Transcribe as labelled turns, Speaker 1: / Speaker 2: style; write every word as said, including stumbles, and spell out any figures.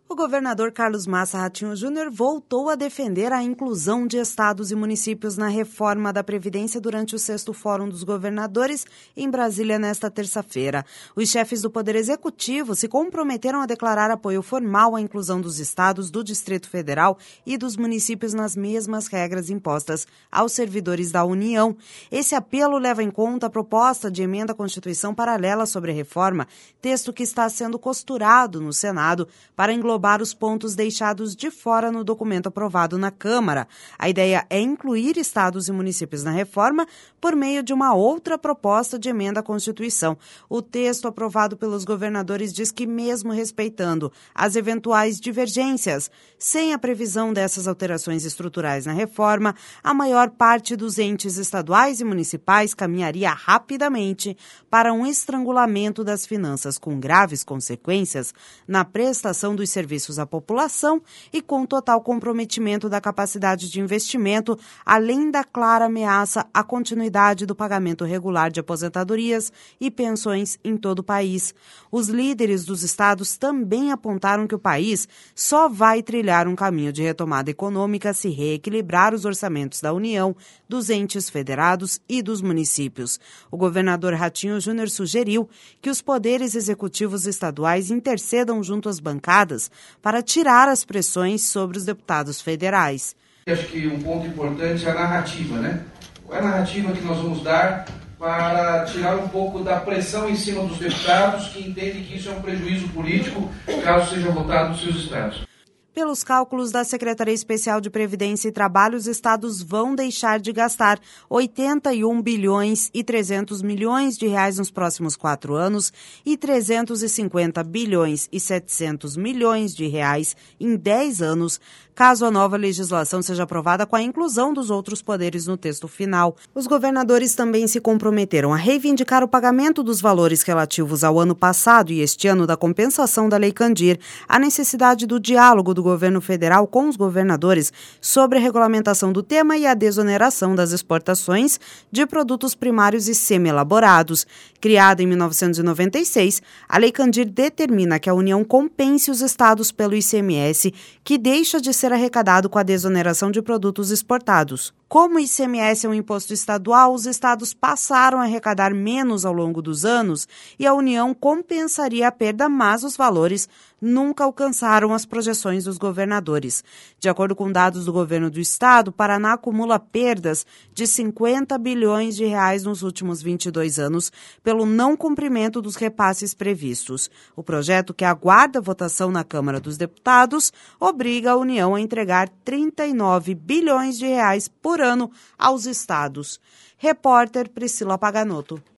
Speaker 1: O governador Carlos Massa Ratinho Júnior voltou a defender a inclusão de estados e municípios na reforma da Previdência durante o sexto Fórum dos Governadores em Brasília nesta terça-feira. Os chefes do Poder Executivo se comprometeram a declarar apoio formal à inclusão dos estados, do Distrito Federal e dos municípios nas mesmas regras impostas aos servidores da União. Esse apelo leva em conta a proposta de emenda à Constituição paralela sobre a reforma, texto que está sendo costurado no Senado para englobar os pontos deixados de fora no documento aprovado na Câmara. A ideia é incluir estados e municípios na reforma por meio de uma outra proposta de emenda à Constituição. O texto aprovado pelos governadores diz que, mesmo respeitando as eventuais divergências, sem a previsão dessas alterações estruturais na reforma, a maior parte dos entes estaduais e municipais caminharia rapidamente para um estrangulamento das finanças com graves consequências na prestação dos serviços serviços à população e com total comprometimento da capacidade de investimento, além da clara ameaça à continuidade do pagamento regular de aposentadorias e pensões em todo o país. Os líderes dos estados também apontaram que o país só vai trilhar um caminho de retomada econômica se reequilibrar os orçamentos da União, dos entes federados e dos municípios. O governador Ratinho Júnior sugeriu que os poderes executivos estaduais intercedam junto às bancadas para tirar as pressões sobre os deputados federais.
Speaker 2: Acho que um ponto importante é a narrativa, né? Qual é a narrativa que nós vamos dar para tirar um pouco da pressão em cima dos deputados que entendem que isso é um prejuízo político caso seja votado nos seus estados?
Speaker 1: Pelos cálculos da Secretaria Especial de Previdência e Trabalho, os estados vão deixar de gastar oitenta e um bilhões e trezentos milhões de reais nos próximos quatro anos e trezentos e cinquenta bilhões e setecentos milhões de reais em dez anos, caso a nova legislação seja aprovada com a inclusão dos outros poderes no texto final. Os governadores também se comprometeram a reivindicar o pagamento dos valores relativos ao ano passado e este ano da compensação da Lei Candir, a necessidade do diálogo do governo federal com os governadores sobre a regulamentação do tema e a desoneração das exportações de produtos primários e semi-elaborados. Criada em mil novecentos e noventa e seis, a Lei Candir determina que a União compense os estados pelo I C M S, que deixa de ser arrecadado com a desoneração de produtos exportados. Como o I C M S é um imposto estadual, os estados passaram a arrecadar menos ao longo dos anos e a União compensaria a perda, mas os valores nunca alcançaram as projeções dos governadores. De acordo com dados do governo do estado, Paraná acumula perdas de cinquenta bilhões de reais nos últimos vinte e dois anos pelo não cumprimento dos repasses previstos. O projeto, que aguarda votação na Câmara dos Deputados, obriga a União a entregar trinta e nove bilhões de reais por ano aos estados. Repórter Priscila Paganoto.